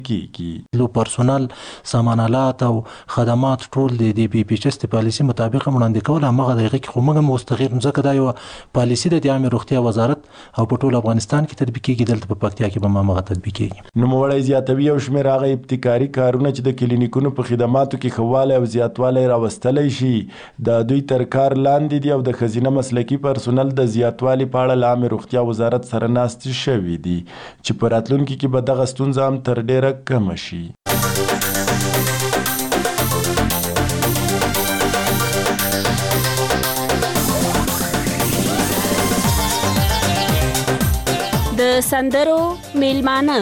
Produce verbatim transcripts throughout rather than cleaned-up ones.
کیږي. لو پرسونل سامانالات او خدمات ټول د دې پی پی چست پالیسي مطابق وړاندې کول. هغه دغه کې خو موږ مستغیر ځکه دا یو پالیسي د عامه روغتیا وزارت او په ټول افغانستان کې تطبیق کیږي، دلته په پکتیا کې به مغه تطبیق کیږي. نو موړی زیاتوي او شمیر هغه ابتکاري کارونه چې د کلینیکونو په خدماتو کې خواله او زیاتوالی راوستلی شي د دوی تر کار لاندې دي او د خزینه مسلکي پرسونل د زیاتوالي په اړه له عامه روغتیا وزارت سره ناستې شوي دي چې په راتلونکي کې به دغه ستونزه هم تر ډیره کمه شي. د سندرو میلمانه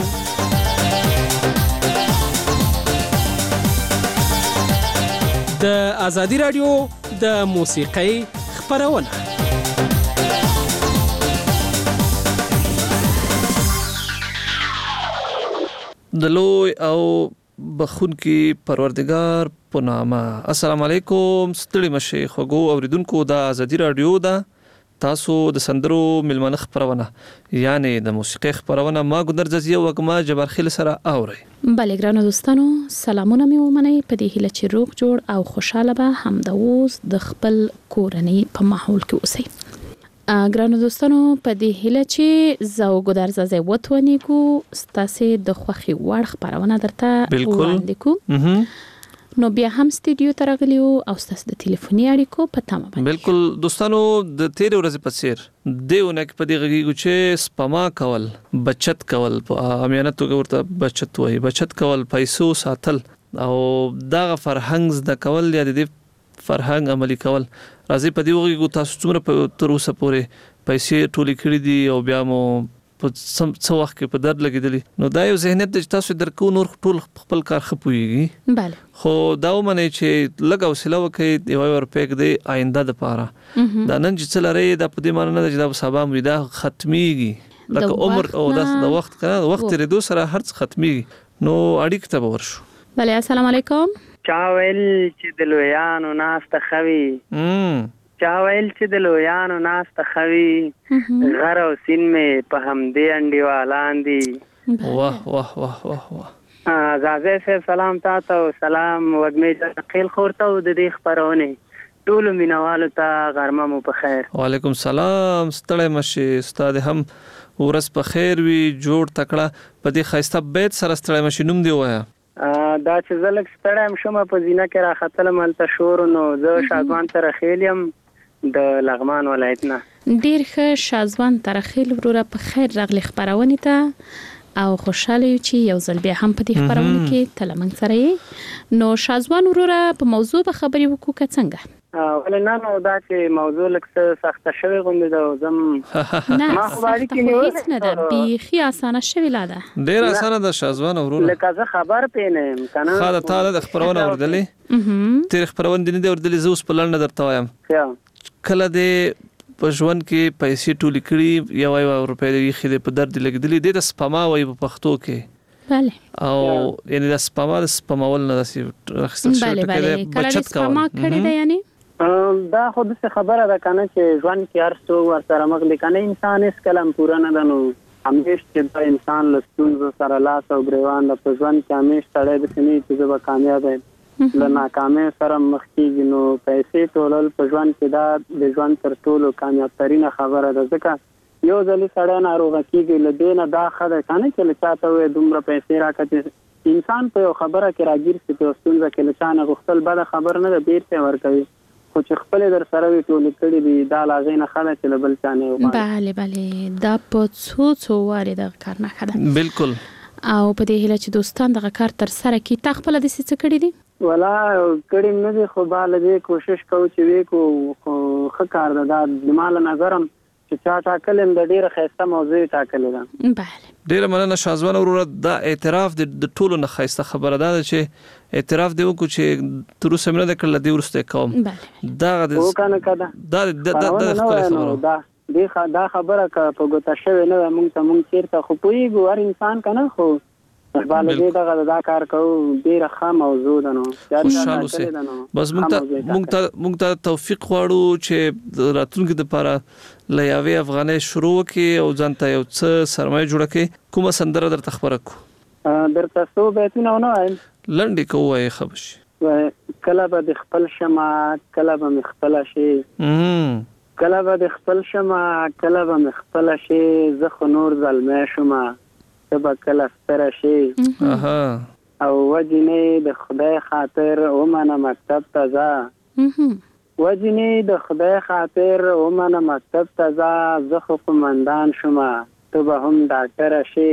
د ازادي رادیو د موسیقۍ خپرونه. د لوی او بخونکي پروردگار په نامه. السلام علیکم. ستړي مشي خوګو اوریدونکو د ازادي رادیو د تاسو د سندرو میلمانه خپرونه یعنی د موسیقۍ خپرونه ما ګندر جزیه وګما جبارخیل سره اوري. بله ګرانو دوستانو سلامونه مې ومنئ په دې هیله چې روغ جوړ او خوشاله به همدا اوس د خپل کورنۍ په ماحول کې اوسئ. ګرانو دوستانو په دې هیله چې زه ګودر زازه وتونیګو ستاسو د خوخي وړ خبرونه درته وړاندې کوم. نو بیا هم استودیو ته راغلیو او ستاسو د ټلیفوني اړیکو په تمه باندې. بالکل دوستانو د تیر ورځې په څیر دیونه کې په دې غږیږي چې سپما کول، بچت کول، په عامیانه توګه ورته بچت وایي، بچت کول، پیسو ساتل او دغه فرهنګ زده کول یا د دې فرهنګ عملي کول. راځي په دې وګړو تاسو څومره تر اوسه پورې پیسې ټولې کړې دي او بیا مو په څو وخت کې په درد لګیدلی. نو دا یو ذهنیت چې تاسو درکو نور ټول خپل کار خپويږي. bale خو دا ومنه چې لګاو سلو کې یو ور پېک دی آینده د پاره. دا نن چې څلره دا په دې معنی نه چې دا سبا مې دا ختميږي لکه عمر او د وخت کنه وخت ردو سره هرڅ ختميږي. نو اړیک ته ورشو. bale السلام علیکم. چا ویل چې د لویانو ناست خوي ام چا ویل چې د لویانو ناست خوي غر او سین مې په هم دې انډیوالان دي. واه واه واه واه واه زازه صاحب سلام تاسو او سلام وګمې خیل خورته د دې خبرونه ټول مینوالو ته غرمه مو په خیر. وعلیکم سلام. ستړی مشي استاد هم ورس په خیر وي جوړ تکړه په دې خاصه بیت سره ستړی مشي نوم دی وایا. دا چې زلک ستړم شوم په زینه کې را خطل ملته شور نو زه شاګوان تر خیلیم د لغمان ولایت نه. ډیر ښه شازوان تر خیل وروره په خیر راغلی خبرونه ته او خوشاله یو چې یو ځل بیا هم په دې خبرونه کې تلمن سره یې. نو شازوان وروره په موضوع به خبرې وکړو څنګه؟ ولې نه نو دا چې موضوع لکه سخت شوی غوندې دا زم ما خو باندې کې نه نه دا بيخي اسانه شوی لاده. ډیر اسانه ده شازوان وروره. لکه زه خبر پېنم کنه. خاله تعالی د خبرونه اوردلې. تیر خبرونه دي نه اوردلې زوس په لړنه درته وایم. کله دې په ژوند کې پیسې ټولې کړې یو یو روپۍ دې خېده په درد لګېدلې دې د سپما وایي په پښتو کې. bale او یعنی د سپما د سپماول نه داسي راخستل شوی ته کې بچت کول. سپما کړی دی یعنی دا خو د خبره ده کنه چې ژوند کې هر څو ور سره مخ دي کنه انسان اس کلم پورا نه دنو همیش چې د انسان لستون سره لاس او ګریوان د ژوند کې همیش تړي د سنې چې به کامیاب وي د ناکامۍ سره مخ کېږي. نو پیسې ټولل په ژوند کې دا د ژوند تر ټولو کامیاب ترینه خبره ده ځکه یو ځل سړی ناروغه کېږي له دې نه دا خبره کنه چې له چاته وي دومره پیسې راکړي انسان په یو خبره کې راګیر شي په ستونزه کې له چانه غوښتل بده خبر نه ده بیرته ورکوي خو چې خپل در سره وی ټول کړي دي دا لاغې نه خاله چې بل چانه وي. bale bale دا په څو څو واره د کار نه خده. بالکل. او په دې هیله چې دوستان دغه کار تر سره کی تا خپل د څه کړی دي؟ ولا کړي نه دي خو bale دې کوشش کوو چې وی کو خو کار ده د مال نظرم چې چا ټاکلم د ډیره خسته موضوع ټاکلې ده. bale ډیره مننه شازوان وروره. دا اعتراف د ټولو نه خسته خبره ده چې اعتراف دی وکړو چې تر اوسه مې نه کړل دی ورسته کوم. دا د وکنه کده دا د خبره دا دی دا خبره په ګوته شوی نه مونږ ته مونږ چیرته خو پویګو هر انسان کنه خو bale دې دا دا کار کوو ډیره ښه موضوع ده. نو خوشاله اوسئ. بس مونږ ته مونږ ته مونږ ته توفیق غواړو چې راتلونکي لپاره لیاوي افغاني شروع کې او ځان ته یو څه سرمایه جوړه کې کومه سندره درته خبره کو. درته څو بیتونه ونه وایم لنډې کوی خبش کله به د خپل شمه کله به مې خپله شي کله به د خپل شمه کله به مې خپله شي زه خو نور زلمی شومه ته به کله ستره شي او وجنې د خدای خاطر ومنه مکتب ته ځه وجنې د خدای خاطر ومنه مکتب ته ځه زه خو قومندان شومه ته به هم ډاکټره شي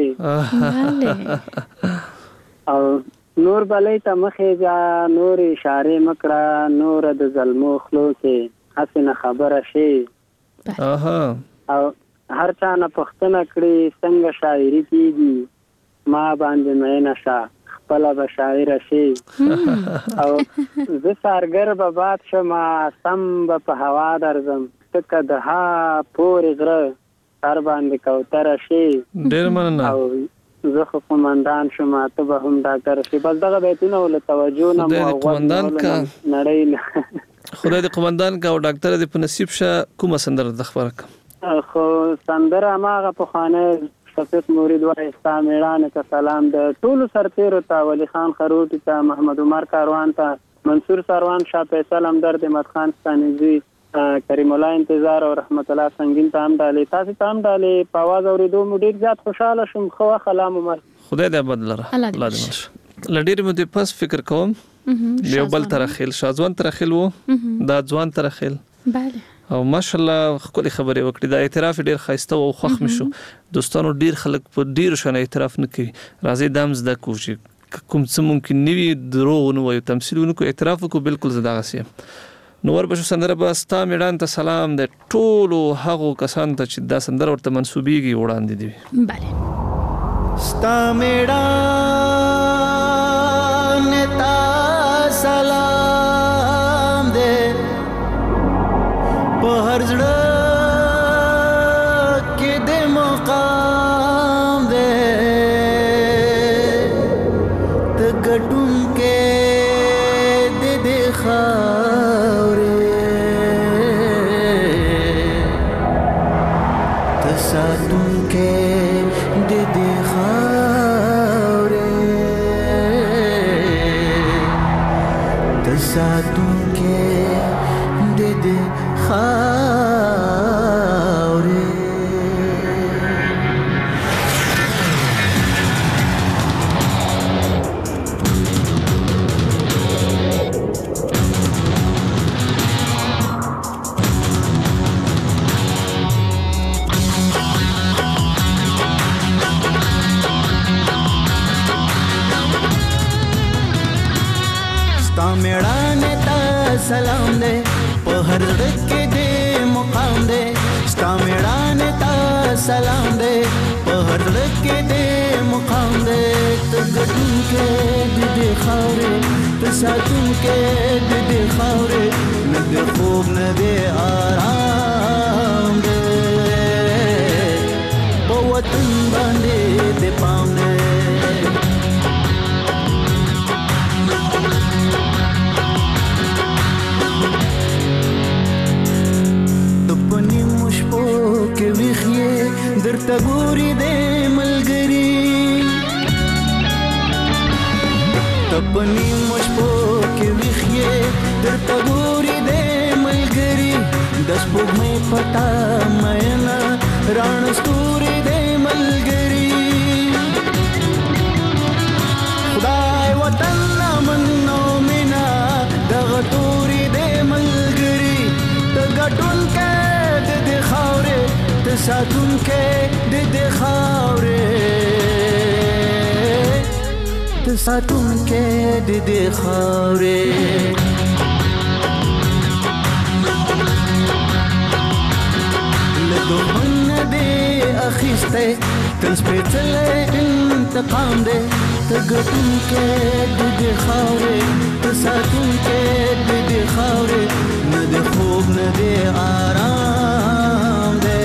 او نور بلې ته مخې ځه نور اشارې مکړه نور د ظلمو خلو کې هسې نه خبره شي او هر چا نه پوښتنه کړي څنګه شاعري کېږي ما باندې مینه شه خپله به شاعره شي او زه سارګر به باد شمه سم به په هوا درځم ته د ها پورې غره سر باندې کوتره شي ډېر مننه او زه خو قومندان شوم ته به هم ډاکټر شي بس دغه بیتونه ول توجه نه مو قومندان کا نړۍ خدای دې قومندان کا او ډاکټر دې په نصیب شه کومه سندره د خبره کوم خو سندره ماغه په خانه شفیق مرید وای استا میړان ته سلام د ټولو سرتیرو ته ولی خان خروټی ته محمد عمر کاروان ته منصور سروان شاه فیصل همدرد احمد خان ستانیزی کریم الله انتظار او رحمت الله سنگین ته هم ډالې تاسو ته هم ډالې په आवाज اوریدو مو ډیر زیات خوشاله شوم خو خلام عمر خدای دې بدلره الله دې مش لډیر مو دې پس فکر کوم یو بل تر خیل شازوان تر خیل وو دا ځوان تر خیل bale او ماشاءالله خپل خبرې وکړي دا اعتراف ډیر خاصه او خوښ مشو دوستانو ډیر خلک په ډیر شنه اعتراف نه کوي راځي دامز د کوشي کوم څه ممکن نیوي دروغ نه وي تمثيل ونکو اعتراف کو بالکل زدا غسي نور بشو سندره بستا میډان ته سلام د ټولو هغو کسان ته چې دا سندره ورته منسوبيږي وړاندې دي bale ستا میډان ته سلام دې په هر ځړه کې دې مقام دې ته ګټون کې دې دې ساتون کے دے دے خاورے تساتون کے دے دے خاورے میړانه ته سلام دې په هر ډکه دې مقام دې ستا میړانه ته سلام دې په هر ډکه دې مقام دې ته ګټون کې دې خاورې ته ساتون کې دې خاورې نه دې خوب نه دې آرام دې په وطن باندې دې پام دې درته ګوري دې ملګری تپنی مشپو کې ویخې درته ګوري دې ملګری د سپوږمۍ پتا مېنا ران ستوري دې ملګری خدای وطن منو مینا دغه توري دې ملګری ته ګټون کې دې خاورې ساتون کې د دې خاورې ته ساتون کې د دې خاورې له دومره دې اخیسته تل سپېڅلې انتقام دې ته ګټون کې د دې خاورې ته ساتون کې د دې خاورې نه دې خوب نه دې آرام دې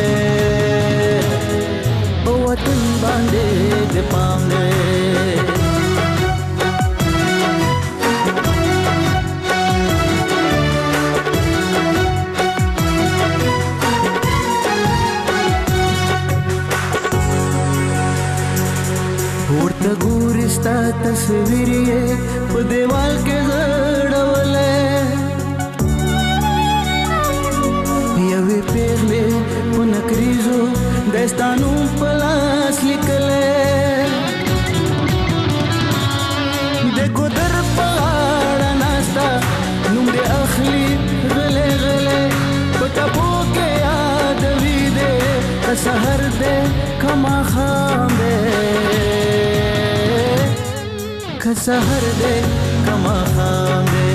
وطن باندې دې پام دې ورته ګوري ویریه په دیوال کې زړولې یوې پیغلې په نکریزو دستانو په لاس لیکلې د ګودر په غاړه ناستا نوم دې اخلي غلې غلې په ټپو کې یادوي دې که سحر دې کما خام دې که سحر دې کما خام دې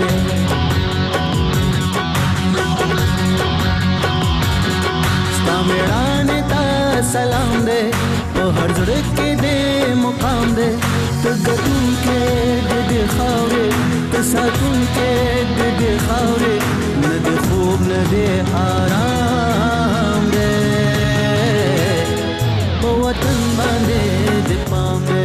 ستا میړانې ته سلام دې په هر زړه کې دې مقام دې ته ګټونکې د دې خاورې ته ساتونکې د دې خاورې نه دې خوب نه دې آرام دې په وطن باندې دې پام دې.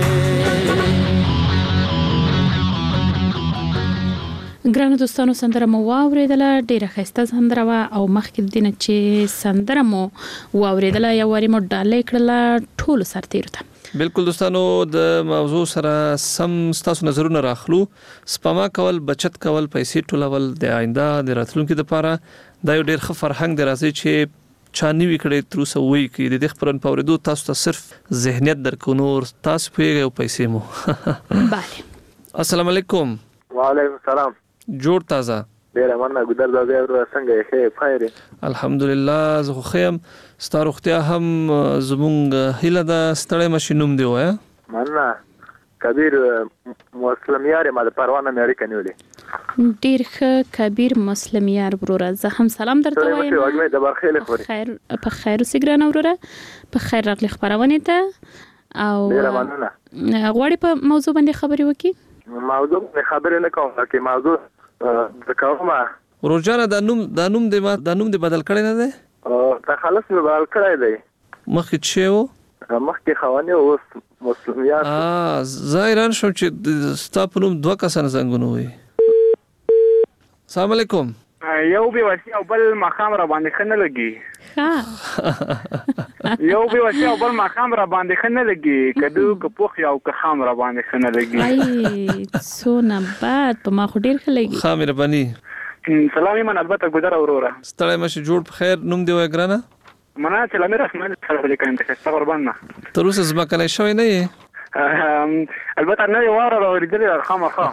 ګرانو دوستانو سندره مو واوریدله ډیره ښایسته سندره وه او مخکې د دې نه چې سندره مو واوریدله یو وارې مو ډالۍ کړله ټولو سرتیرو ته. بالکل دوستانو د موضوع سره سم ستاسو نظرونه راخلو. سپما کول، بچت کول، پیسې ټولول د آینده د راتلونکي لپاره دا یو ډیر ښه فرهنګ دی. راځي چې چا نیوي کړی تر اوسه وایي کې د دې خبرونو په اورېدو تاسو ته صرف ذهنیت درکو، نور تاسو پوهیږئ او پیسې مو. بله. السلام علیکم. وعلیکم السلام. جوړ تازه. ډیره مننه ګودر دا بیا څنګه یې ښه خیر؟ الحمدلله زه خو ښه یم. ستا روغتیا هم زموږ هیله ده. ستړی مه شې، نوم دې ووایه. مننه. کبیر مسلمیار یم، د پروان نه مې اړیکه نیولې. ډیر ښه کبیر مسلمیار وروره، زه هم سلام درته وایم. د برخیلې خوري. خیر په خیر اوسې ګرانه وروره، په خیر راغلې خپرونې ته. او ډیره مننه. غواړې په موضوع باندې خبرې وکړي؟ موضوع باندې خبرې نه کوم، لکه موضوع د کومه ورور جانه دا نوم دا نوم دې ما دا نوم دې بدل کړی نه دی؟ تخلص مې بدل کړی دی. مخکې څه و؟ مخکې خوانې اوس مسلمیان. زه حیران شوم چې ستا په نوم دوه کسان زنګونه وایي. السلام علیکم. یو بې وسي او بل ماښام را باندې ښه نه لګي. یو بې وسي او بل ماښام را باندې ښه نه لګي، کدو که پوخ او که خام را باندې ښه نه لګي. ای څونه بد، په ما خو ډېر ښه لګي. ښه مهرباني. سلام ایمان البته ګودره وروره. ستړی مه شې، جوړ په خیر. نوم دې وایه ګرانه؟ مننه چې له مې رسمال سره ولیکم ته ښایسته قربان نه. تر اوسه ځمکنی شوی نه یې؟ البته نه یې واوره راورېدلې ده خامخا.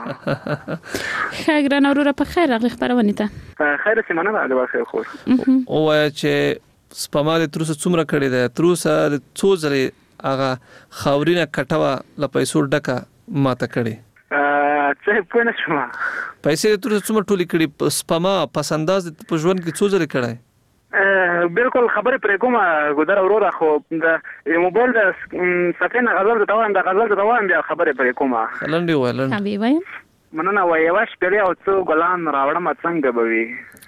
ښه ګرانه وروره په خیر راغلې خپرونې ته. خیر اوسې، مننه د بخیر خور. ووایه چې سپما دې تر اوسه څومره کړې ده؟ تر اوسه د څو ځلې هغه خاورینه کټوه له پیسو ډکه ماته کړې؟ څه پوه نه شوم. پیسې دې تر اوسه څومره ټولې کړې؟ سپما پس انداز دې په ژوند کې څو ځلې کړی؟ بالکل خبرې پرې کومه ګودره وروره، خو د موبایل د صفحې نه غزل درته وایم، د غزل درته وایم بیا خبرې پرې کومه. لنډې ووایه. لنډ وایم. مننه. وایي یوه شپېلې او څو ګلان راوړمه څنګه به وي.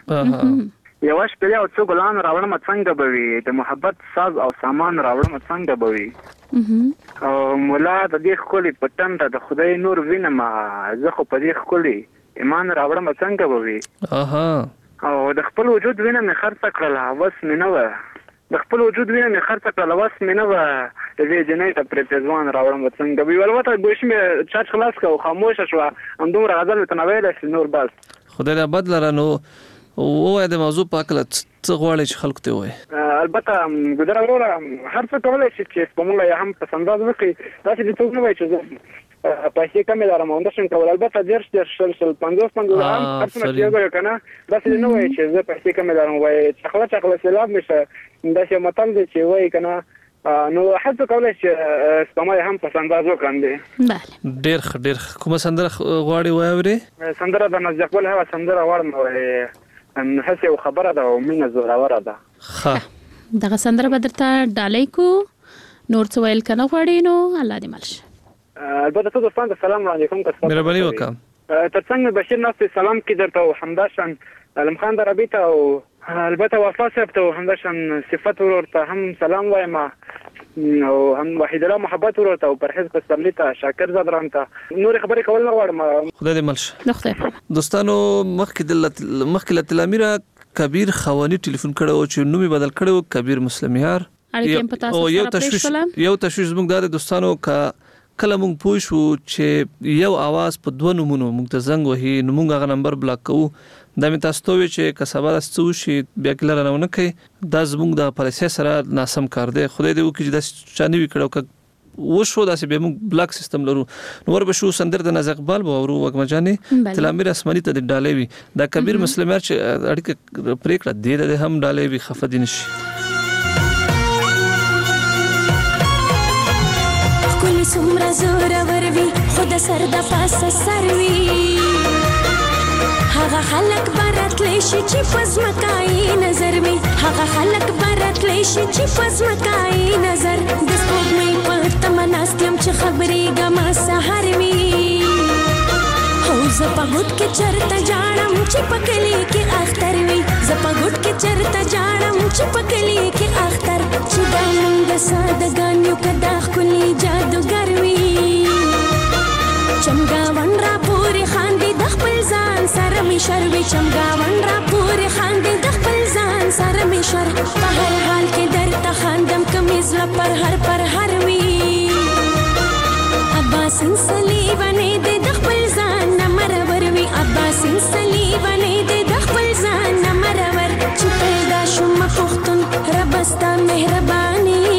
یوه شپېلې او څو ګلان راوړمه څنګه به وي، د محبت ساز او سامان راوړمه څنګه به وي. او مولا د دې ښکلي په ټنډه د خدای نور وینمه، زه خو په دې ښکلي ایمان راوړمه څنګه به وي. او د خپل وجود وینه مې خرڅه کړله، وس مې نه وه. د خپل وجود وینه مې خرڅه کړله، وس مې نه وه. د دې جنۍ ته پرې پېزوان راوړم څنګه به وي. البته ګوشي مې چارج خلاص کړه او خاموشه شوه. همدومره غزل مې ته نه ویلی شي، نور بس. خدای دې بد لره. نو ووایه د موضوع په هکله څه غواړې چې خلکو ته ووایې؟ البته ګودره وروره هر څه کولی شي چې سپموږ یې هم پس انداز وکړي. داسې دې څوک نه وایي چې زه پیسې کمې لرم او همداسې کول. البته دېرش دېرش شل شل پنځوس پنځوس هم هر څومره چې یو که نه، داسې دې نه وایي چې زه پیسې کمې لرم. وایي چخله چخله سیلاب مې شه، داسې یو متل دی چې وایي که نه. نو هر څه کولی چې سپما یې هم پس انداز وکړم دی. ډېر ښه ډېر ښه. کومه سندره غواړې واورې؟ سندره د نازک ګل هغه سندره غواړم. هسې یو خبره ده او مینه زوروره ده. ښه دغه سندره به درته ډالۍ کو. نور څه ویل که نه غواړې نو الله دې مل شه. البته ټول دوستانو ته سلام وړاندې کوم. مهرباني وکړه. تر څنګ مې بشیر ناست سلام کې درته او همداشان علم خان درابي ته او البته وفا صاحب ته او همداشان صفت ورور ته هم سلام وایم، او هم وحید الله محبت ورور ته او پرهیز قسملی ته، شاکر زادران ته. نورې خبرې کول نه غواړم. خدای دې مل شه. دوستانو مخکې د مخکې له تلامیره کبیر خوانی ټلیفون کړی و چې نوم یې بدل کړی و کبیر مسلمیار. اړیکې په تاسو سره پرې شوله. یو تشویش زموږ دا د دوستانو که کله مونږ پوه شو چې یو आवाज په دوه نمونو مونږ ته زنګ وهي نو مونږ هغه نمبر بلاک کوو دا مې تاسو ته وی چې کسبه تاسو شي بیا کله راونه کوي دا زمونږ د پالیسي سره ناسم کار دی خدای دې وکړي چې دا چاني وکړو و شو داسې به موږ بلاک سیستم لرو نو ور به شو سندر د ناز اقبال به ورو وګمجانې تلامیر اسماني ته د ډالې وي دا کبیر مسلمان چې اړیکه پریکړه دی د هم ډالې وي خفدین شي کلی سمرا زور ور وی خود سر د پاسه سر وی هغه خلک برات لشي چې پزمکای نظر وی هغه خلک برات لشي چې پزمکای نظر د سپوږمۍ په تمناستم چې خبرې ګما سحر وی هو زپګوت کې چرته جاړم چې پکلی کې اختر وی زپګوت کې چرته جاړم چې پکلی کې اختر چې دا مونږ سادهګانیو کدا خولي جادوګر وی چمګاون را پوری خاندي د خپل ځان سره می شروي چمګاون را پوری خاندي د خپل ځان سره می شر په هر حال کې درته خاندم کمیز لا پر هر پر هر وی عباس سلی باندې د خپل ځان نمرور وی عباس سلی باندې د خپل ځان نمرور چې پیدا شوم پختون ربستا مهرباني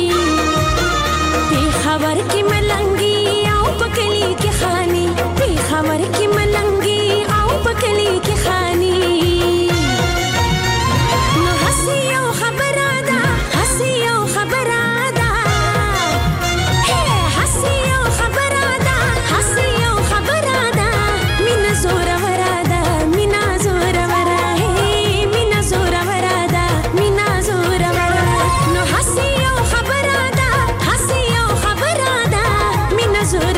په خبر کې ملنګي پکلی کی خانی پی خبر کی ملنگی او پکلی کی خانی نو حسی او خبر آدا حسی او خبر آدا ہے حسی او خبر آدا حسی او خبر آدا مینا زور ورادا مینا زور ورا ہے مینا زور ورادا مینا زور ورا نو حسی او خبر آدا حسی او خبر آدا مینا زور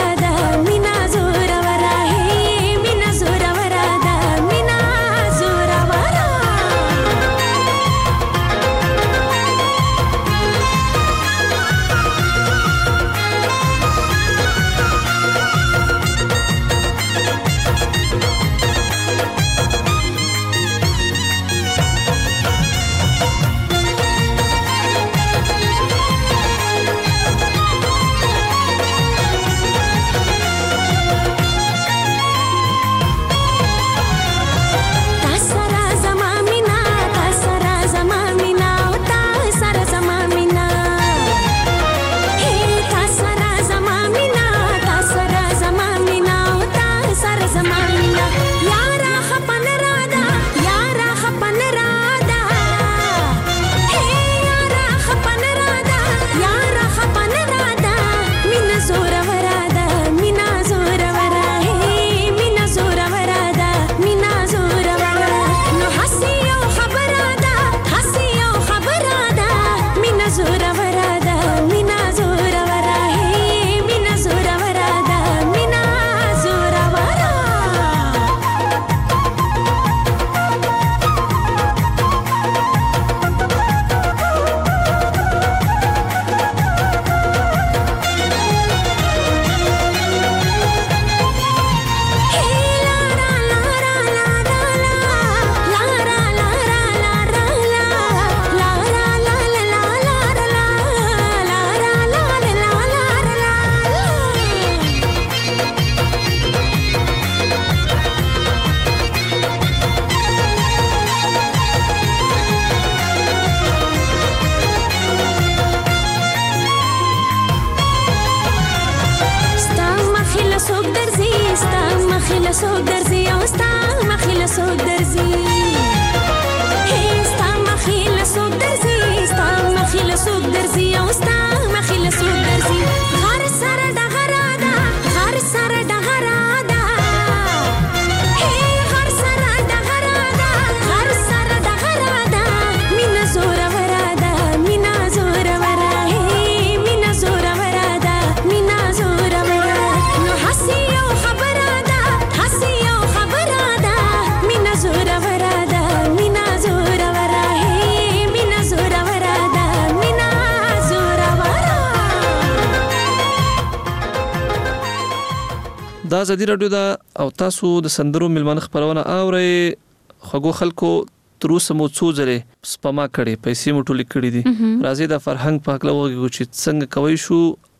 دا ازادي رادیو دا او تاسو د سندرو ملمنه خبرونه اوري خغو خلکو تروسه مو څو ځله سپما کړي پیسې مو ټولې کړې دي راځي د فرهنګ په حق لوګي چې څنګه کوي شو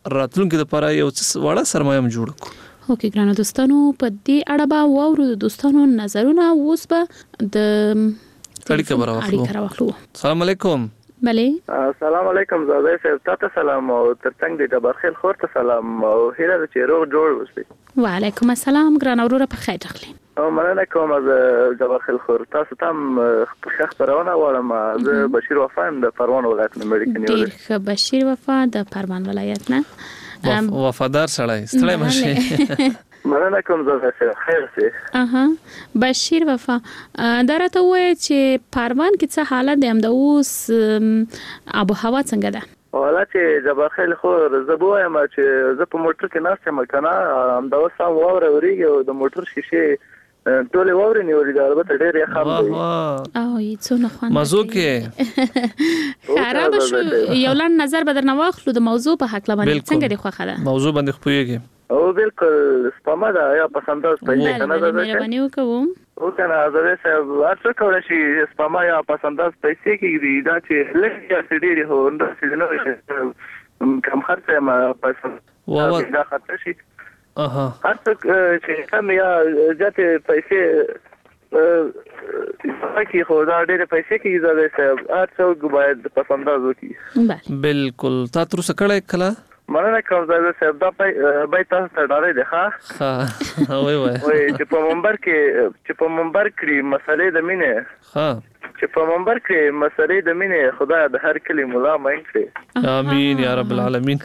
راتلونکو لپاره یو څه وړه سرمایه هم جوړ کړو. اوکې ګرانو دوستانو په دې اړه به واورو د دوستانو نظرونه. اوس به د اړیکه راوخلو. السلام علیکم. بله السلام علیکم زاده صاحب، تاسو سلام او ترڅنګ د جبارخیل خور ته سلام او هیله ده چې روغ جوړ اوسئ. وعلیکم السلام ګران وروره په خیر راغلی. او مننه کوم از جبارخیل خور. تاسو تم ښه خبرونه واړم. زه بشیر وفا یم د پروان ولایت نه مړی کني. ډیر ښه بشیر وفا د پروان ولایت نه. وفادار سړی ستړی مشه. مننه کوم زاده صاحب، خیر سي. اها بشیر وفا دا راته وایي چې پروان کې څه حالت دی، هم د اوس ابو هوا څنګه ده؟ ولا چې جبارخیل خور زه بوایم چې زه په موټر کې ناست یم کنه، هم دا اوس هم واوره ورېږي او د موټر شیشې ټولې واورې نیولې ده. البته ډېر یې خام دی او یې څونه خوند مزو کې خراب شو. یو لنډ نظر به درنه واخلو د موضوع په حق باندې څنګه دی خوښه ده موضوع باندې خپويږي؟ او بالکل سپما ده یا پسنداز پیدا کنه ده. مهرباني وکوم او کنه زه صاحب اته کولای شي سپما یا پسنداز پیسې کېږي دا چې لږ یا سړي هو نو چې نو کم خرڅه ما پیسې دا خرڅ شي. اها هر څوک چې کم یا ځته پیسې پکې خو دا ډېر پیسې کې زده صاحب هر څوک باید پسنداز وکړي. بالکل تا تر څه کړه کله مننه کوم زاده صاحب. دا بای تاسو ته ډارې ده ښه ها وای وای وای چې په منبر کې چې په منبر کې مسلې د مینې ها چې په منبر کې مسلې د مینې خدای د هر کلی مولا مین کړي. امين یا رب العالمین.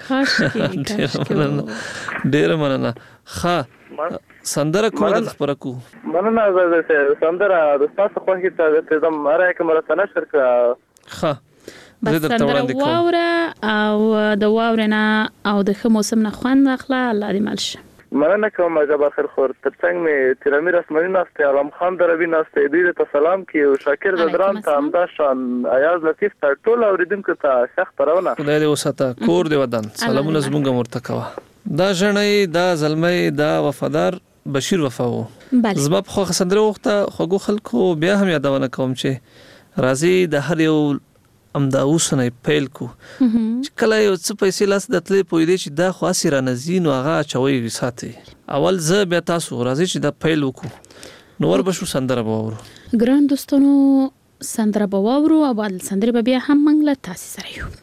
ډیر مننه. ښه سندره کومه د خبره کو؟ مننه زاده صاحب. سندره د تاسو خو هیڅ ته زم ماره کومه سره نشر کړه. ښه بس سندره واوره او د واورنا او د خ موسم نه خوند اخلا. الله دې مالشه. مننه کوم جبارخیل خور. ترڅنګ مې تیرامیر اسمنی ناسته علام خان دروي ناسته دې ته سلام کی او شاکر بدران ته امدا شان ایاز لطیف ته ټول اوریدونکو ته ښه خبرونه. خدای دې وساته کور دې ودان. سلامونه زمونږ مرتکوا. دا ژړې دا زلمې دا وفادار بشیر وفا وو. زما په خو سندره وخته خوګو خلکو بیا هم یادونه کوم چې راضي د هر یو ام دا اوسنه پیل کو چې کله یو څه پیسې لاس دتلې پوي دی چې دا خاصی را نزین او هغه چوي ساتي. اول زه بیا تاسو راځي چې دا پیل وکړو نو ور بشو سندره باورو. ګران دوستانو سندره باورو او بل سندره بیا هم منګله تاسو سره یو.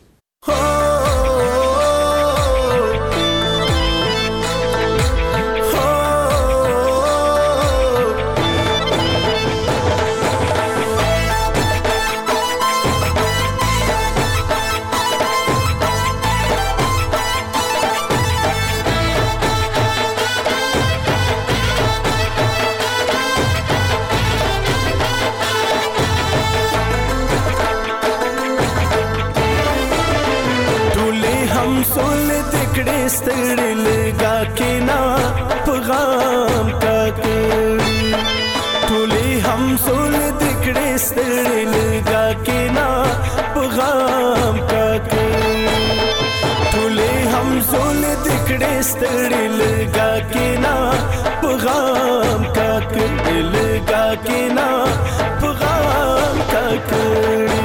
ستړي لګا کینا پیغام کاکړي ټولي هم سول دکړي ستړي لګا کینا پیغام کاکړي ټولي هم سول دکړي ستړي لګا کینا پیغام کاکړي لګا کینا پیغام کاکړي.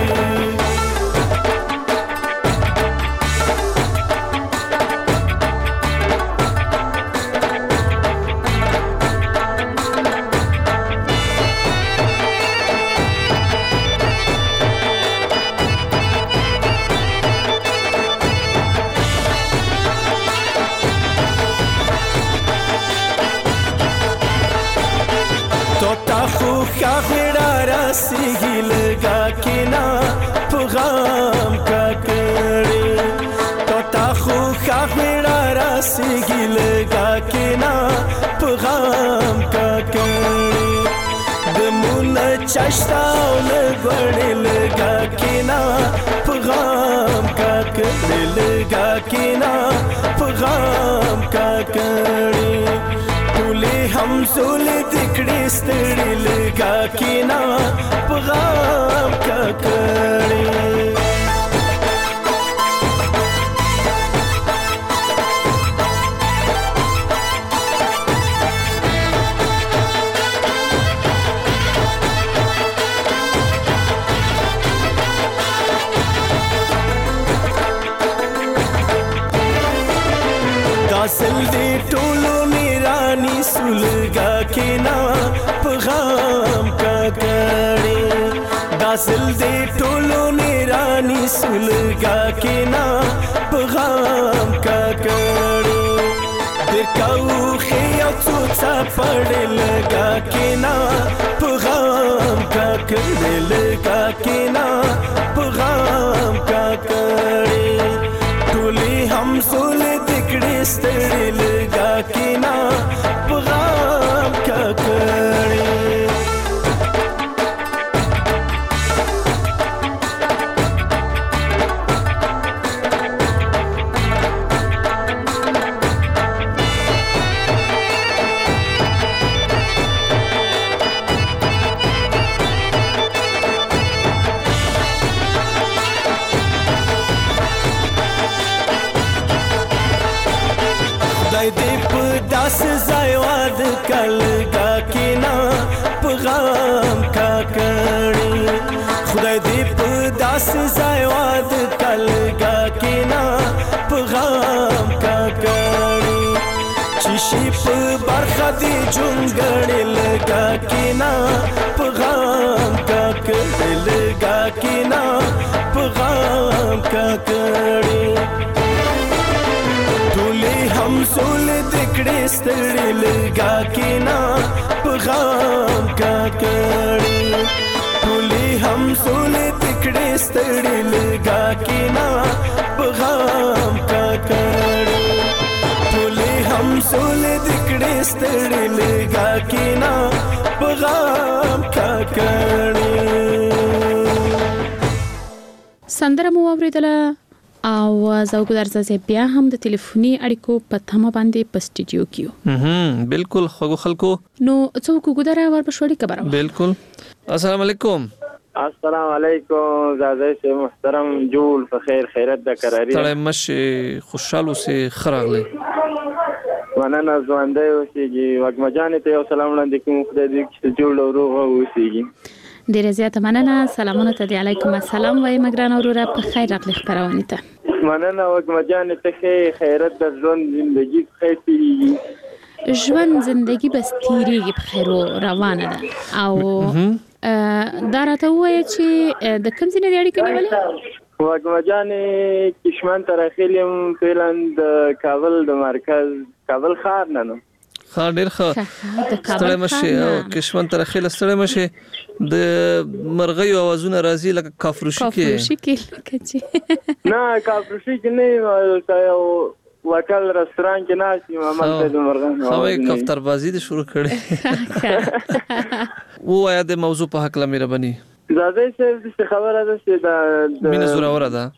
سیږي لګا کینا پیغام کاکړي تو تا خو خاطر را سیږي لګا کینا پیغام کاکړي د مون چاشتا لګړې لګا کینا پیغام کاکړي لګا کینا پیغام کاکړي ټولې هم سول دکړې ستړي لګا کینا پیغام کاکړي. سولګا کینا پیغام کاکړې داسل دې ټولو نيراني سولګا کینا پیغام کاکړې دکاو خیا څوڅا پړلګا کینا پیغام کاکړې لګا کینا پیغام کاکړې ټولي هم سول دکړې ستړي لګا کینا پیغام کاکړې داس زایواد کلګا کینا پیغام کاکړې خدای دې په داس زایواد کلګا کینا پیغام کاکړې چشي په برخه دې جونګړې لګا کینا پیغام کاکړې لګا کینا پیغام کاکړې هم سول دکړې ستړي لګا کینا پیغام کاکړې ټولي هم سول دکړې ستړي لګا کینا پیغام کاکړې ټولي هم سول دکړې ستړي لګا کینا پیغام کاکړې سندره مو اوریدله او زوګ درځه بیا هم د ټلیفوني اړیکو په تمه باندې په سټډیو کې هم بالکل خو خلکو نو څوک ګودره ور بشوړی خبره بالکل السلام علیکم السلام علیکم زاده سے محترم جول په خیر خیرت د قراری تړې مشه خوشاله سه خراغله وننه ځوانده اوسېږي وګمجانې ته یو سلام وړاندې کوم خدای دې چې جوړ او روغ اوسېږي ډیر زیات مننه سلامونه ته علیکم السلام وای مګران اوره په خیر راغلی خبرونه ته مننه وګمجانې ته خیرت د ژوند ژوندۍ خیر پیږي ژوند ژوندۍ بس تیریږي په خیر روانه ده او دا راته وایي چې د کوم ځای نه اړیکه نیولې وګمجانې کشمن تر خیلم فعلن د کابل د مرکز کابل ښار نه نو خا ډیر ښه ستړی مشه او کشمن تر خیل ستړی مشه د مرغۍ اوازونه راځي لکه کافروشي کې کافروشي کې کچې نه کافروشي کې نه یو وکل رستوران کې ناشې مامل د مرغۍ خو کفتر بازی د شروع کړي و یا د موضوع په حق لمه ربني زاده څه خبره ده چې دا مين زوره وره ده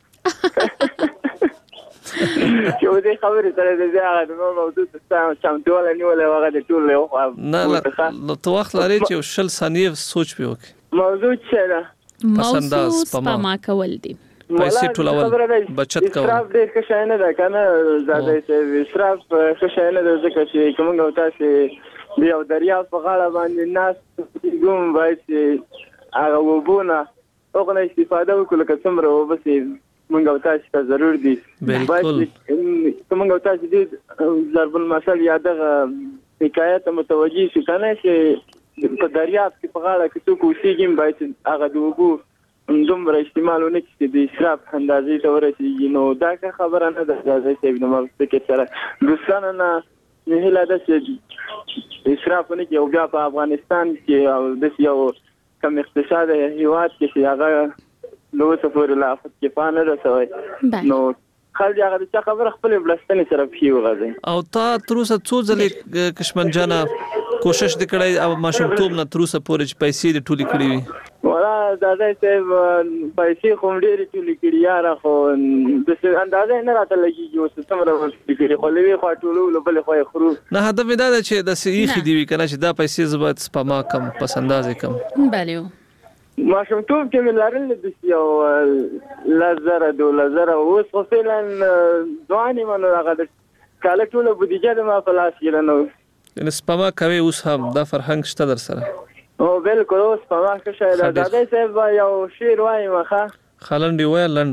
چې ودې خبرې سره د ځای د موضوع ته چمتواله نیولې وغه د ټول له خوا نه نو تو وخت لري چې شل ثانیه سوچ پیو کې موضوع څه ده موضوع سپما کول دي پیسې ټولول بچت کول اسراف ډېر ښه شی نه ده کنه زاده چې اسراف ښه شی نه ده ځکه چې کومه او تاسو د یو دریا په غاړه باندې ناس کوم باید چې هغه وبونه هغه استفاده وکړو که څومره وبسي مونږ او تاسو ته ضرور دي بالکل کومه او تاسو دې ضرب المثل یادغه حکایت متوجي شي کنه چې په دریاب کې په غاړه کې څوک اوسېږي باید هغه د وګو دومره استعمالونه کې د اسراف اندازې ته ورسېږي نو دا خبره نه ده چې نو موږ کې سره دوستانه نه هله ده چې اسراف نه کې او بیا په افغانستان کې او د یو کم اقتصاد هیواد کې هغه نو څه پورې لا افت کې پانه رسوي نو خلک هغه د خبره خپل بلستنې سره پیو غځي او تا تروسه څو ځلې کشمن جانا کوشش وکړای او ماشومتوب نه تروسه پورې چې پیسې د ټولې کړې وي ولا دا چې پیسې کوم ډېری ټولې کړې یاره خو د څه اندازې نه راته لګیږي او څه څومره ورته کړې خو لوي خو ټولو بل خو خرو نه هدف دا ده چې د سېخي دی وی کنه چې دا پیسې زبات سپما کم پسندازې کم بله ماشومتوب کې مې لرل د یو لزر د لزر اوس خو فعلا ځواني منو هغه د کاله ټول بودیجه د ما په لاس کې نه نو سپما کوي اوس هم دا فرهنګ شته در سره او بالکل اوس سپما ښه شي دا دای صاحب یو شعر وايي مخه خلنډي وای لند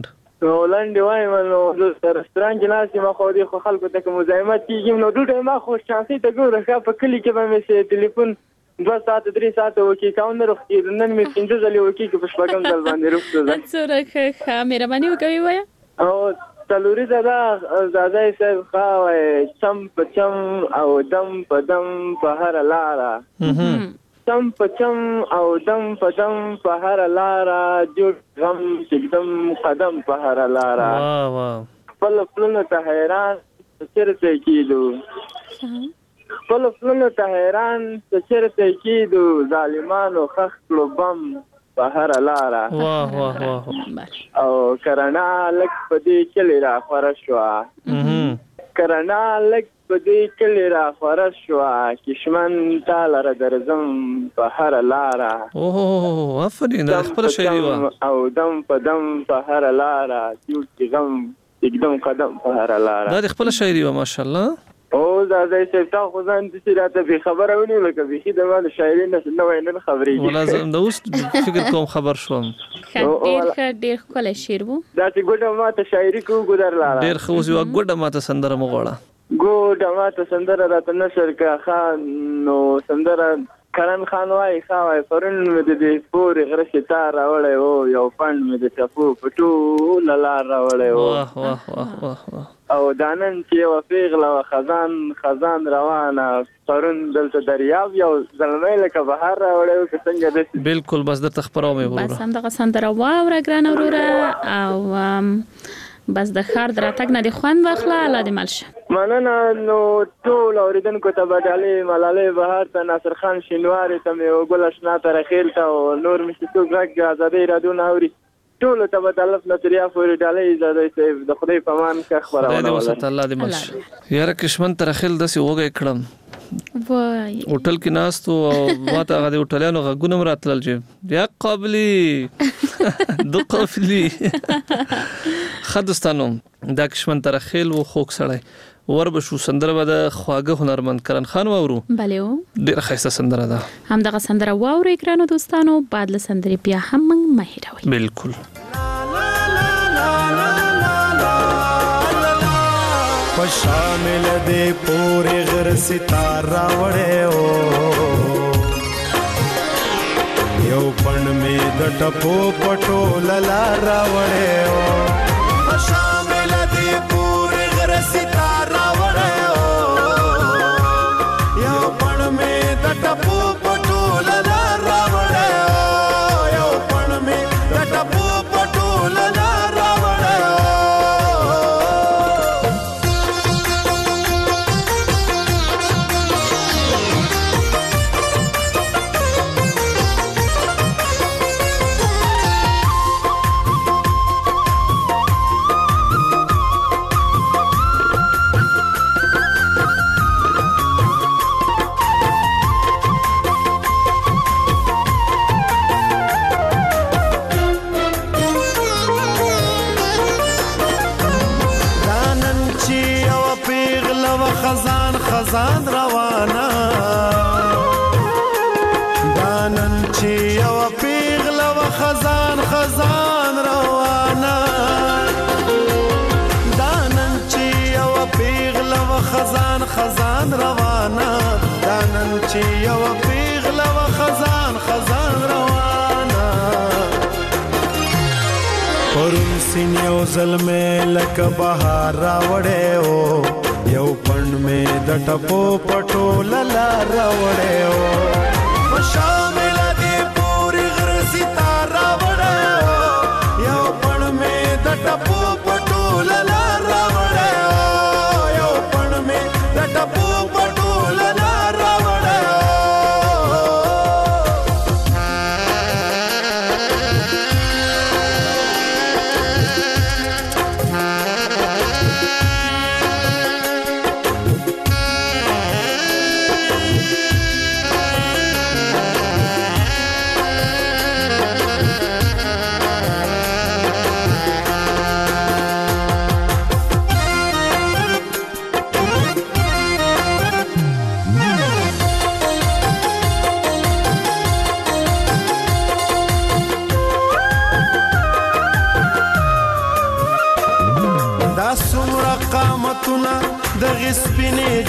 ولنډ وایم نو د رستورانت کې ناست یم خو دې خو خلکو ته که مزاحمت کېږي نو ډوډۍ ما خو شانسۍ ته ګوره ښه په کلي کې به مې چې ټلیفون دوه ساعته درې ساعته وکړي کاون نه روغ کېږي نن مې پنځه ځلې وکړي که په شپږم ځل باندې روغ شو څومره ښه ښه مهرباني وکوي وایه او څلوري ده زادی صاحب ښه وایي چم په چم او دم په دم په هره لاره چم په چم او دم په دم په هره لاره جوړ غم چکدم قدم په هره لاره خپل پلونو ته حیران چرته کېدو خپل پلونو ته حیران چرته کېدو ظالمانو خښ کړو بم په هره لاره او کرنا لږ په دې کلي را خوره شوه کرنا لږ په دې کلي را خوره شوه کشمن تا لره درځم په هره لاره اوه افرین دا خپله شاعري وه او دم په دم په هره لاره جوړ چې غم اقدم قدم په هره لاره دا د خپله شاعري وه ماشاءالله او زادی صاحب تا خو ځان داسې راته بې خبره ونیو لکه بیخي د ما د شاعري نه نوی نن خبرېږي والله زه د اوس فکر کوم خبر شوم ډېر ښه ډېر ښکلی شعر و داسې ګوډه ما ته شاعري کوو ګودر لاله ډېر ښه اوس یوه ګوډه ما ته سندره مه غواړه ګوډه ما ته سندره راته نشر که ښه نو سندره کرن خان وایي ښه وایي پرون مې د دې پورې غره چې تا راوړی و یو پنډ مې د ټپو په ټوله لار راوړی و او دا نن چې یوه پیغله وه خزان خزان روانه پرون دلته دریاب یو زلمی لکه بهر راوړی و که څنګه داسې بلکل بس درته خپروم یې وروره بس همدغه سندره واوره ګرانه وروره او بس د ښار د راتګ نه دې خوند واخله الله دې مل شه مننه نو ټول اورېدونکو ته به ډالۍ ملالۍ بهار ته ناصر خان شینواري ته مې وګل اشنا ته رخیل ته او نور مې چې څوک غږ ازادۍ راډیو نه اوري ټولو ته به د الف نه تر یا پورې ډالۍ زادی صاحب د خدای په امان ښه خپرونه خدای دې وساته الله دې مل شه یاره کشمن ته رخیل داسې وږی کړم وای هوټل کې ناست و او ما ته هغه د هوټلیانو غږونه هم راتلل چې یا قابلي دو قافلي ښه دوستانو دا کشمن ته رخیل و خوږ سړی ور به شو سندره به د خواږه هنرمند کرن خان واورو بله و ډېره ښایسته سندره ده همدغه سندره واورئ ګرانو دوستانو بعد له سندرې بیا هم موږ مه هېروئ بلکل شامل دے پورے غر ستارہ وڑے او یو پن میں د ټپو پټو للارا وڑے او شامل دے پورے غر ستارہ وڑے او یو پن میں د ټپو پټو للارا وڑے او یو پن میں د ټپو پټو للارا وڑے خزان خزان روانا دانن چی یو پیغله و خزان خزان روانا دانن چی یو پیغله و خزان خزان روانا دانن چی یو پیغله و خزان خزان روانا پرون سین یو ظلمه لک بهار راوړې او یو پن میں د ټپو پټو للارا وړې او شامل دې پوری غر ستاره وړې او یو پن میں د ټپو پټو للارا وړې او یو پن میں د ټپو پټو للارا وړې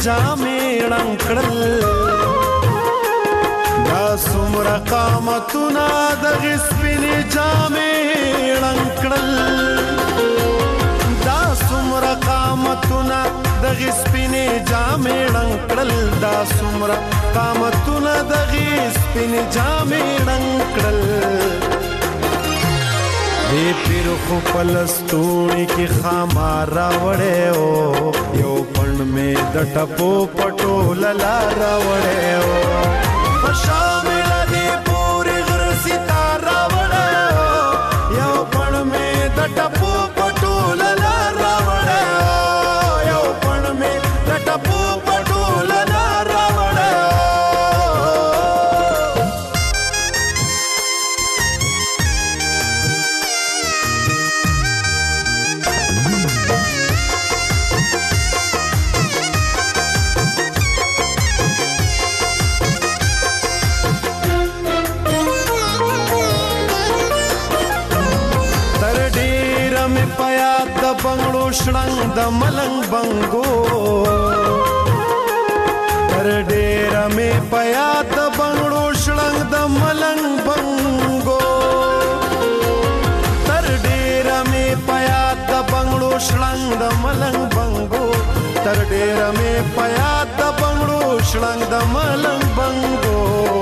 جامې رنګ کړل دا څومره قامتونه دغې سپینې جامې رنګ کړل دا څومره قامتونه دغې سپینې جامې رنګ کړل دا څومره قامتونه دغې سپینې جامې رنګ کړل دې پیر خو په لستوڼي کې خامار راوړی و یو پڼ مې د ټپو پټوله لار راوړی و په شامله دې پورې غره ستار راوړی و یو پڼ مې د ټپو پټوله لار راوړی و یو پڼ مې د ټپو پټوله لار راوړی و بنگړو شړنګ د ملنګ بنګو تر ډېره مې په یاد د بنگړو شړنګ د ملنګ بنګو تر ډېره مې په یاد د بنگړو شړنګ د ملنګ بنګو تر ډېره مې په یاد د بنگړو شړنګ د ملنګ بنګو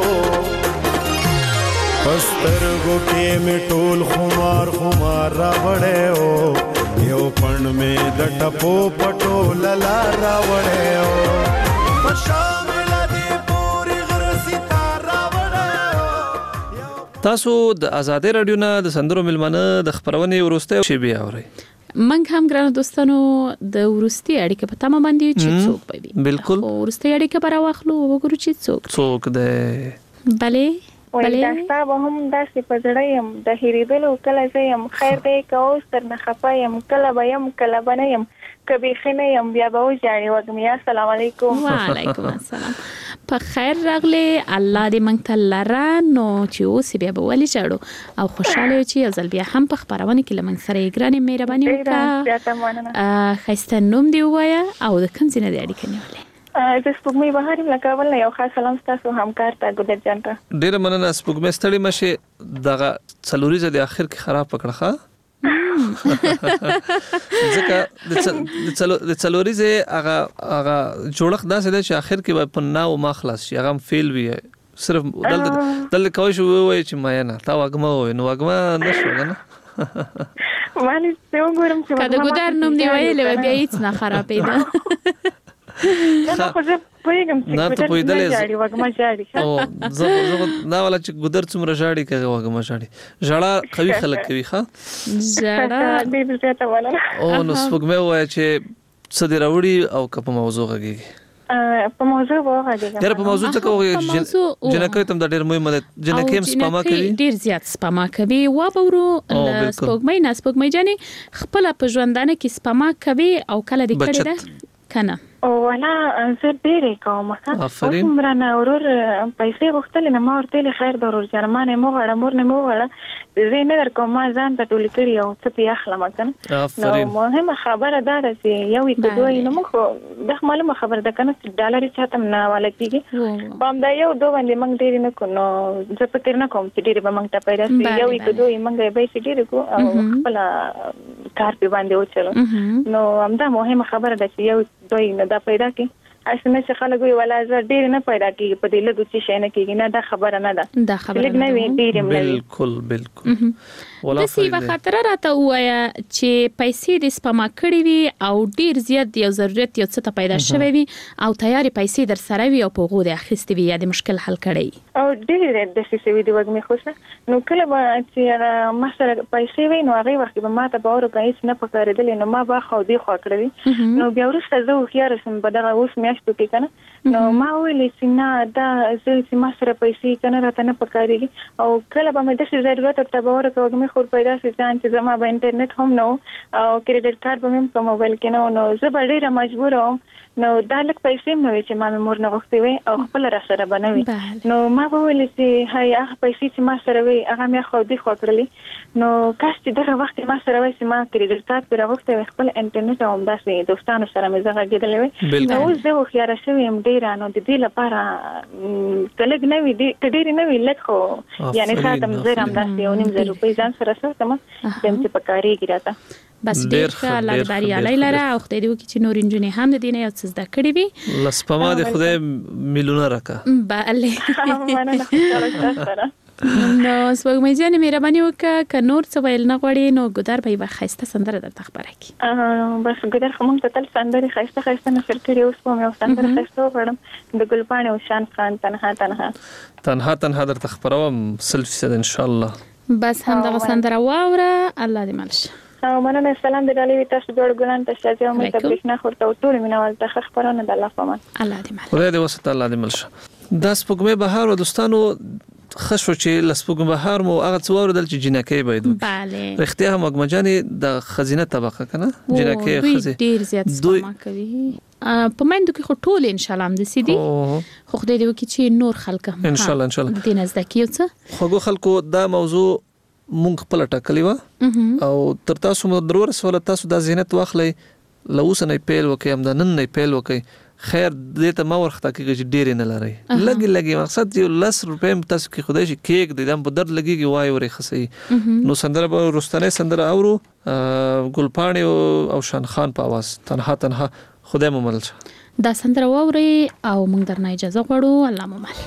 پسترګو کې مې ټول خمار خمار راوړی و یو پڼ مې د ټپو پټوله لار راوړی و په شامله دې پورې غره ستار راوړی و. تاسو د آزادۍ راډیو نه د سندرو میلمانه د خپرونې وروستۍ شیبې اورئ. منګ هم ګرانو دوستانو د وروستۍ اړیکې په تمه باندې چې څوک به وي. بالکل وروستۍ اړیکه به راواخلو وګورو چې څوک څوک دی. بلې وای دا ستا به هم داسې په زړه یم د هېرېدلو کله زه یم خیر دی که اوس درنه خفه یم کله به یم کله به نه یم که بیخي نه یم بیا به وژاړې وږمې. السلام علیکم. وعلیکم السلام. په خیر راغلې الله دې موږ ته لره نو چې اوس بیا به ولې ژاړو او خوشحاله یو چې یو ځل بیا هم په خپرونه کې له موږ سره یې ګرانې مهرباني وکړه. ښایسته نوم دې ووایه او د کوم ځای نه دې اړیکه نیولې؟ زه سپوږمۍ بهار یم له کابل نه. یو خاص سلام ستاسو همکار ته ګلت جان ته. ډېره مننه سپوږمۍ ستړې مه شې دغه څلوریزه د اخر کې خراب پکړه ښه ځکه د څلوریزه هغه هغه جوړښت داسې دی چې اخر کې به په ناو ما خلاص شي هغه فیل وي صرف دلته دلته کوي شو وایي چې ما نه تا وګما وای نو وګما نشو نه مالې څه وګورم چې کله ګودر نوم دی ویلې بیا هیڅ نه خرابې ده نه خو زه پوهېږم چې نه ته پوهېدلې ژاړي وږمه ژاړي او زه دا والا چې ګودر څومره ژاړي که وږمه ژاړي ژړا قوي خلک کوي ښه ژړا ډېر زیاته مننه. او نو سپوږمۍ ووایه چې څه دې راوړي او که په موضوع غږېږي په موضوع به وغږېږم. یاره په موضوع څه کوي جنکۍ ته هم دا ډېر مهمه ده جنکۍ هم سپما کوي ډېر زیات سپما کوي وبورو سپوږمۍ نه سپوږمۍ جانې خپله په ژوندانه کې سپما کوي او کله دې کړې ده کنه او ولا زه ډېرې کوم اوس هم رانه ورور پیسې غوښتلې نه ما ورته ویلې خیر ده ورور جانه ما نه مو غواړه مور نه مو غواړه زه یې نه درکوم ما ځان ته ټولې کړي او څه پرې اخلم که نه نو مهمه خبره دا ده چې یو یې که دوه یې نو موږ خو دا معلومه خبره ده که نه چې ډالر یې چاته هم نه حواله کېږي په همدا یو دوه باندې موږ ډېرې نه کړو نو زه فکر نه کوم چې ډېرې به موږ ته پیدا شي یو یې که دوه یې موږ یې پیسې ډېرې کړو او خپله کار پرې باندې وچلو نو همدا مهمه خبره ده چې یو دوه یې نه دا پیدا کړي اسنه چې خلک وی ولا زه ډېر نه پیدا کیږي په دې له دوی شي نه کیږي نه دا خبره نه ده دا خبره نه وی ډېر نه بالکل بالکل ولا د سی وخت راته وایا چې پیسې د سپما کړې وي او ډېر زیات یو ضرورت یو څه ته پیدا شوی وي او تیاری پیسې در سره وي او په غو د اخیستې وي یا د مشکل حل کړي او ډېر د شي وي د وګمې خوښه نو کله به چې ما سره پیسې وي نو هغه وخت به ما ته باور کوي چې نه پکارېدل نو ما به خو دې خو کړی نو بیا ورسته زه خو یاره سم بدغه اوس میاشتو کې کنه نو ما ویلې چې نه دا زه چې ما سره پیسې کنه راته نه پکاريږي او کله به مې د څه ضرورت ته به ورکوم مې خور پیدا شي ځان چې زما به انټرنیټ هم نو او کریډټ کارت به مې په موبایل کې نو نو زه به ډیره مجبور وم نو دا لک پیسې مې چې ما مور نه غوښتي وي او خپل را سره بنوي نو ما ویل چې هاي هغه پیسې چې ما سره وي هغه مې خو دې خو کړلې نو کاش چې دغه وخت ما سره وي چې ما کریډټ کارت پر غوښتي خپل انټرنیټ او همداسې دوستانو سره مې زغه کېدلې وي نو اوس زه خو خیال شوم ډیر نو د دې لپاره کلګ نه وي د ډیر نه وي لکه خو یعنی خاطر زه هم داسې یو نیم زر روپۍ ځان سره ساتم دم چې پکاريږي راته بس ډیر ښه الله دې بریالي لره او خدای دې وکړي چې نور انجنې هم د دې نه یو څه زده کړي وي لسپما دې خدای میلیونه راکا بله نو سپوږمۍ جانې مهرباني وکړه که نور څه ویل نه غواړې نو ګودر به یوه ښایسته سندره درته خپره کړي بس ګودر خو موږ ته تل سندرې ښایسته ښایسته نشر کړي اوس به مې یو سندره ښایسته وغواړم د ګلپاڼې او شان خان تنها تنها تنها تنها درته خپروم سل فیصد انشاءالله بس همدغه سندره واوره الله دې مل شه او مننه سلام دې ډالۍ تاسو جوړ ګلان ته شاجي او مې تبریک خورته او ټول مینوال ته خبرونه د الله په امان الله دې مل خدای دې وسته الله دې مل شه دا سپوږمۍ بهار او دوستانو خشو چې لسپوږمۍ بهار مو هغه څوور دل چې جنکې باید bale رښتیا هم مګمجانې د خزینه طبقه کنه جنکې خزي ډیر زیات سپما کوي په مندو کې خو ټول ان شاء الله هم د سیدي خو خدای دې وکړي چې نور خلک هم ان شاء الله ان شاء الله دې نزدکیو څه خو خلکو دا موضوع مونږ خپل ټاکلی و او تر تاسو مو درور سوال تاسو د زینت واخلې لوس نه پیل وکي هم د نن نه پیل وکي خیر دې ته ما ورخته کې چې ډیر نه لري لګي لګي مقصد یو لس روپې تاسو کې خدای شي کېک د دم په درد لګيږي وای ورې خسي نو سندره به رستنه سندره اورو ګلپاڼې او شان خان په आवाज تنها تنها خدای مو مل دا سندره ووري او موږ درنه اجازه غواړو الله مو مل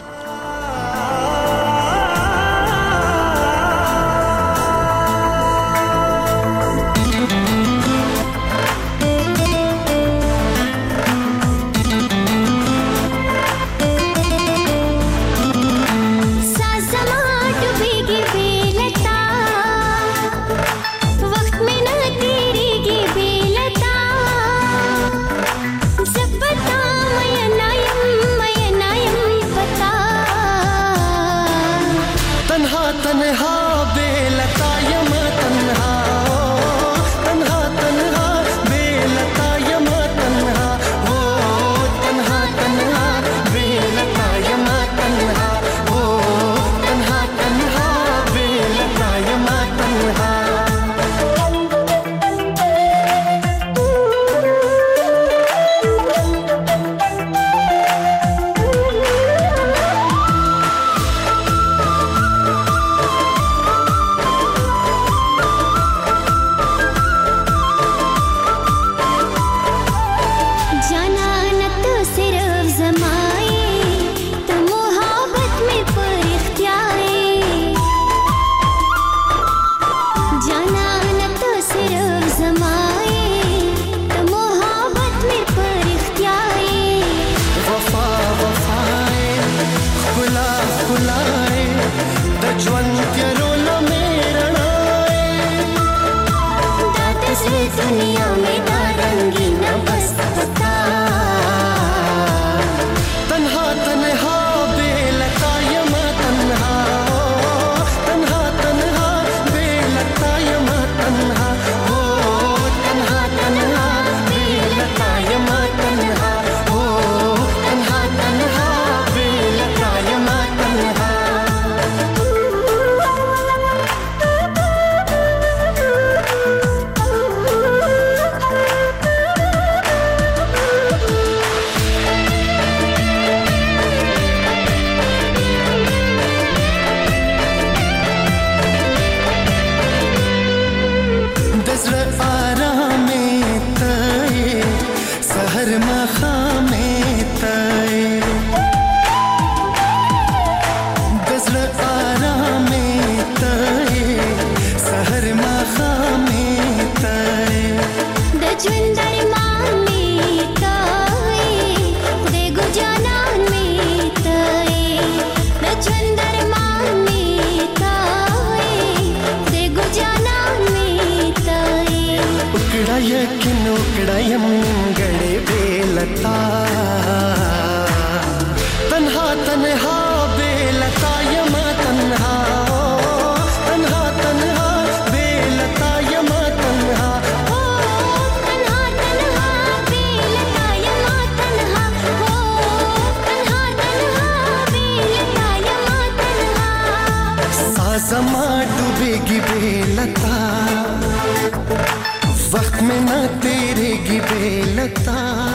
बता तन्हा तन्हा बेलता यमा तन्हा तन्हा तन्हा बेलता यमा तन्हा तन्हा तन्हा बेलता यमा तन्हा हो तन्हा तन्हा बेलता यमा तन्हा साजमा डूबेगी बेलता वक्त में ना तेरेगी बेलता